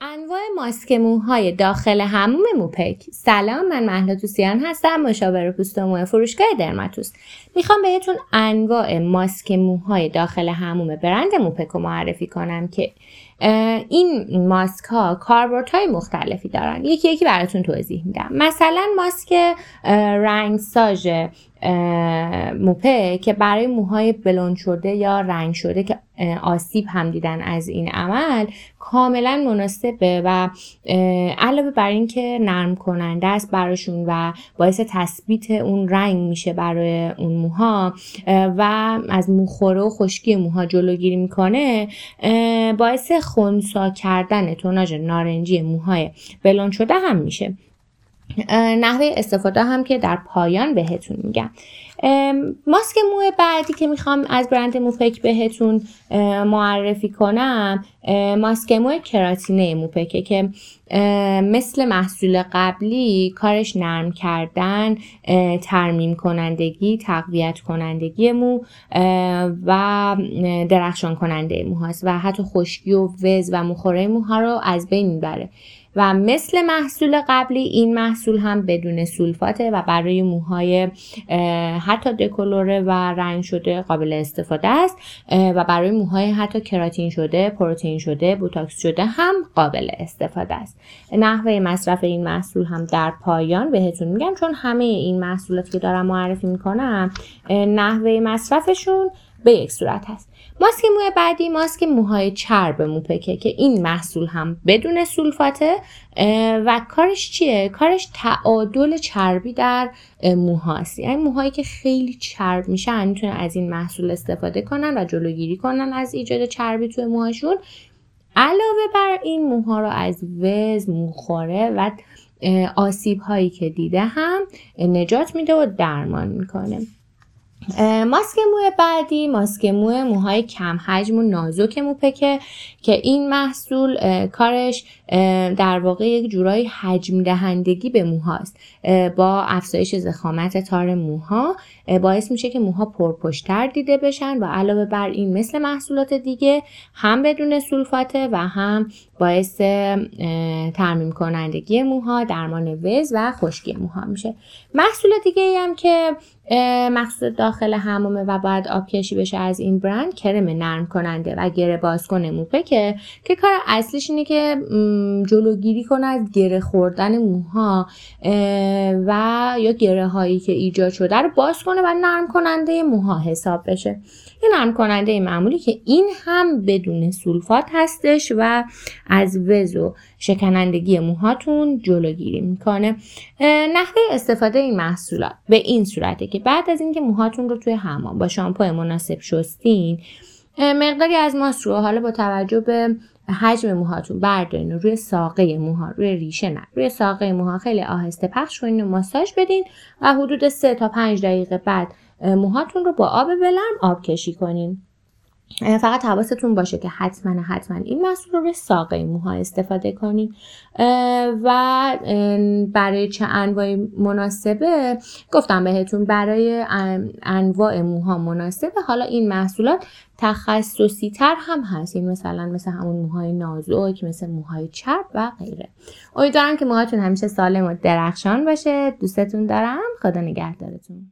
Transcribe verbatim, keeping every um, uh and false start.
انواع ماسک موهای داخل حموم موپک. سلام، من مهلا توسیان هستم، مشاور پوست و مو فروشگاه درماتوس. میخوام بهتون انواع ماسک موهای داخل حموم برند موپک رو معرفی کنم که این ماسک ها کاربردهای مختلفی دارن. یکی یکی براتون توضیح میدم. مثلا ماسک رنگساژ موپک که برای موهای بلند شده یا رنگ شده که آسیب هم دیدن از این عمل کاملا مناسبه و علاوه بر این که نرم کننده است براشون و باعث تثبیت اون رنگ میشه برای اون موها و از موخوره و خشکی موها جلوگیری میکنه، باعث خنثی کردن توناژ نارنجی موهای بلند شده هم میشه. نحوه استفاده هم که در پایان بهتون میگم. ماسک مو بعدی که میخوام از برند موپک بهتون معرفی کنم ماسک مو کراتینه موپکه که مثل محصول قبلی کارش نرم کردن، ترمیم کنندگی، تقویت کنندگی مو و درخشان کننده موهاست و حتی خشکی و وز و موخوره موها رو از بین میبره و مثل محصول قبلی این محصول هم بدون سولفاته و برای موهای حتی دکولوره و رنگ شده قابل استفاده است و برای موهای حتی کراتین شده، پروتئین شده، بوتاکس شده هم قابل استفاده است. نحوه مصرف این محصول هم در پایان بهتون میگم، چون همه این محصولاتی که دارم معرفی میکنم نحوه مصرفشون به یک صورت هست. ماسک موی بعدی ماسک موهای چرب موپکه که این محصول هم بدون سولفاته و کارش چیه؟ کارش تعادل چربی در موهاست. یعنی موهایی که خیلی چرب میشن میتونن از این محصول استفاده کنن و جلوگیری کنن از ایجاد چربی توی موهاشون. علاوه بر این موها رو از وز، موخوره و آسیب هایی که دیده هم نجات میده و درمان میکنه. ماسک مو بعدی ماسک مو موهای کم حجم و نازک موپکه که این محصول کارش در واقع یک جورایی حجم دهندگی به موهاست. با افزایش ضخامت تار موها باعث میشه که موها پرپشت‌تر دیده بشن و علاوه بر این مثل محصولات دیگه هم بدون سولفاته و هم باعث ترمیم کنندگی موها، درمان وز و خشکی موها میشه. محصول دیگه هم که محصول داخل حمومه و باید آب کشی بشه از این برند کرم نرم کننده و گره بازکن موپکه که کار اصلیش اینه که جلوگیری کنه از گره خوردن موها و یا گره هایی که ایجاد شده رو باز کنه و نرم کننده موها حساب بشه. یه نرم کننده معمولی که این هم بدون سولفات هستش و از وز و شکنندگی موهاتون جلوگیری میکنه. نحوه استفاده این محصولات به این صورته که بعد از اینکه موهاتون رو توی حمام با شامپو مناسب شستین، مقداری از ماسک رو حالا با توجه به حجم موهاتون بردارین و روی ساقه موها، روی ریشه نه، روی ساقه موها خیلی آهسته پخش کنین و ماساژ بدین و حدود سه تا پنج دقیقه بعد موهاتون رو با آب ولرم آب کشی کنین. فقط حواستون باشه که حتما حتما این محصول رو روی ساقه موها استفاده کنین و برای چه انواع مناسبه گفتم بهتون، برای انواع موها مناسبه. حالا این محصولات تخصصی تر هم هست، این مثلا مثل همون موهای نازک، مثل موهای چرب و غیره. امیدوارم که موهاتون همیشه سالم و درخشان باشه. دوستتون دارم. خدا نگهدارتون.